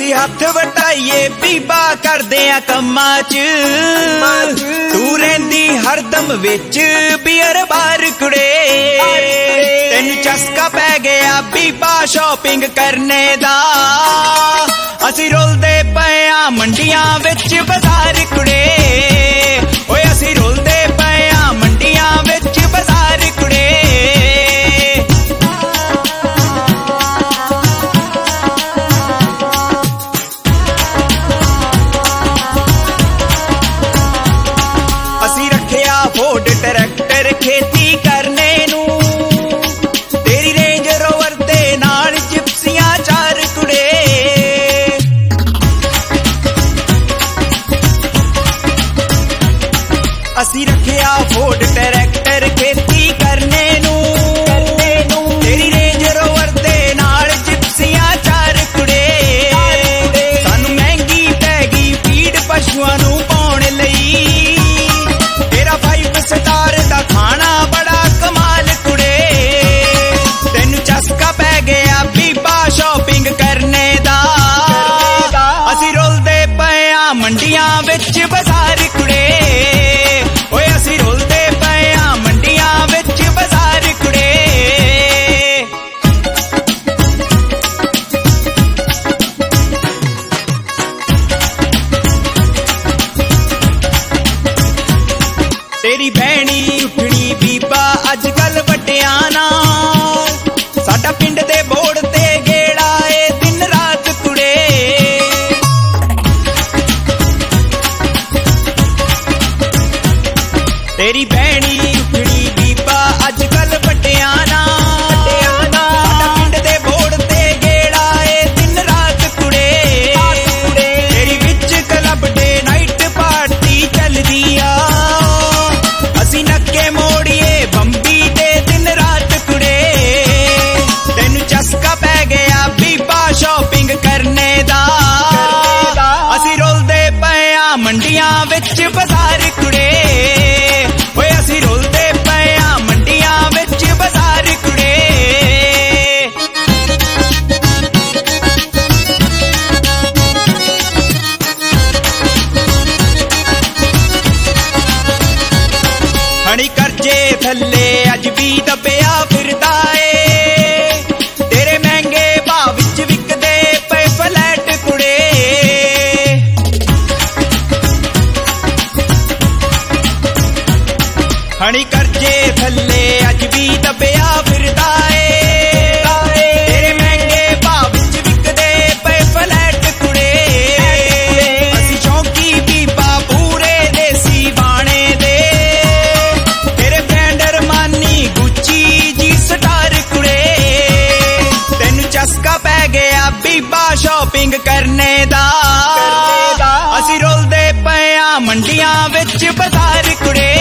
ਅਸੀਂ ਹੱਥ ਵਟਾਈਏ ਬੀਬਾ ਕਰਦੇ ਆ ਕੰਮਾਂ 'ਚ ਤੂੰ ਰਹਿੰਦੀ ਹਰਦਮ ਵਿੱਚ ਬੀਅਰ ਬਾਰ ਕੁੜੇ ਤੈਨੂੰ ਚਸਕਾ ਪੈ ਗਿਆ ਬੀਬਾ ਸ਼ਾਪਿੰਗ ਕਰਨੇ ਦਾ ਅਸੀਂ ਰੁਲਦੇ ਪਏ ਆ ਮੰਡੀਆਂ ਵਿੱਚ ਬਾਜ਼ਾਰ ਕੁੜੇ ਓਏ ਅਸੀਂ ਰੁਲਦੇ ਪਏ ਆ ਮੰਡੀਆਂ ਵਿੱਚ ਬਾਜ਼ਾਰ ਕੁੜੇ ਅਸੀਂ ਰੱਖਿਆ ਫੋਰਡ ਟਰੈਕਟਰ ਖੇਤੀ ਕਰਨੇ ਨੂੰ ਤੇਰੀ ਰੇਂਜ ਰੋਵਰ ਦੇ ਨਾਲ ਜਿਪਸੀਆਂ ਚਾਰ ਕੁੜੇ ਅਸੀਂ ਰੱਖਿਆ ਫੋਰਡ ਟਰੈਕਟਰ ਖੇਤੀ ਕਰਨੇ ਨੂੰ ਤੇਰੀ ਰੇਂਜ ਰੋਵਰ ਦੇ ਨਾਲ ਜਿਪਸੀਆਂ ਚਾਰ ਕੁੜੇ ਸਾਨੂੰ ਮਹਿੰਗੀ ਪੈ ਗਈ ਫੀਡ ਪਸ਼ੂਆਂ ਨੂੰ ਪਾਉਣ ਲਈ ਤੇਰਾ 5 ਸਟਾਰ ਦਾ ਖਾਣਾ ਬੜਾ ਕਮਾਲ ਕੁੜੇ ਤੈਨੂੰ ਚਸਕਾ ਪੈ ਗਿਆ ਬੀਬਾ ਸ਼ਾਪਿੰਗ ਕਰਨੇ ਦਾ ਅਸੀਂ ਰੁਲਦੇ ਪਏ ਆ ਮੰਡੀਆਂ ਵਿੱਚ ਬਾਜ਼ਾਰ ਕੁੜੇ ਓਏ ਅਸੀਂ ਰੁਲਦੇ ਪਏ ਆ ਮੰਡੀਆਂ ਵਿੱਚ ਬਾਜ਼ਾਰ ਕੁੜੇ ਤੇਰੀ ਭੈਣੀ ਉੱਠਣੀ ਬੀਬਾ ਅੱਜ ਕੱਲ ਵੱਡਿਆਂ ਨਾਲ ਸਾਡਾ ਪਿੰਡ ਦੇ ਬੋੜ ਤੇ ਗੇੜਾ ਏ ਦਿਨ ਰਾਤ ਕੁੜੇ ਤੇਰੀ ਭੈਣੀ ਉੱਠਣੀ ਬੀਬਾ ਅੱਜ ਕੱਲ ਵੱਡਿਆਂ ਨਾਲ ਸਾਡਾ ਪਿੰਡ ਦੇ ਬੋੜ ਤੇ ਗੇੜਾ ਏ ਦਿਨ ਰਾਤ ਕੁੜੇ ਤੇਰੀ ਵਿੱਚ ਕਲੱਬ ਡੇ ਨਾਈਟ ਪਾਰਟੀ ਚੱਲਦੀ ਆ ਅਸੀਂ ਨੱਕੇ ਮੋੜੀਏ ਬੰਬੀ ਦੇ ਦਿਨ ਰਾਤ ਕੁੜੇ ਤੈਨੂੰ ਚਸਕਾ ਪੈ ਗਿਆ ਬੀਬਾ ਸ਼ਾਪਿੰਗ ਕਰਨੇ ਦਾ ਅਸੀਂ ਰੁਲਦੇ ਪਏ ਆ ਮੰਡੀਆਂ ਵਿੱਚ ਬਾਜ਼ਾਰ ਕੁੜੇ ਓਏ ਅਸੀਂ ਰੁਲਦੇ ਪਏ ਆ ਮੰਡੀਆਂ ਵਿੱਚ ਬਾਜ਼ਾਰ ਕੁੜੇ ਹਣੀ ਕਰਜੇ ਥੱਲੇ ਅੱਜ ਵੀ ਦੱਬਿਆ ਫਿਰਦਾ ਏ ਤੇਰੇ ਮਹਿੰਗੇ ਭਾਅ ਵਿੱਚ ਵਿਕਦੇ ਪਏ ਫਲੈਟ ਕੁੜੇ ਹਣੀ ਕਰਜੇ ਥੱਲੇ ਅੱਜ ਵੀ ਦੱਬਿਆ ਫਿਰਦਾ ਏ ਤੇਰੇ ਮਹਿੰਗੇ ਭਾਅ ਵਿੱਚ ਵਿਕਦੇ ਪਏ ਫਲੈਟ ਕੁੜੇ ਅਸੀਂ ਸ਼ੌਂਕੀ ਬੀਬਾ ਪੂਰੇ ਦੇਸੀ ਬਾਣੇ ਦੇ ਤੇਰੇ ਬ੍ਰੈਂਡਰ ਮਾਨੀ ਗੁੱਚੀ ਜੀ ਸਟਾਰ ਕੁੜੇ ਤੈਨੂੰ ਚਸਕਾ ਪੈ ਗਿਆ ਬੀਬਾ ਸ਼ਾਪਿੰਗ ਕਰਨੇ ਦਾ ਅਸੀਂ ਰੁਲਦੇ ਪਏ ਆ ਮੰਡੀਆਂ ਵਿੱਚ ਬਾਜ਼ਾਰ ਕੁੜੇ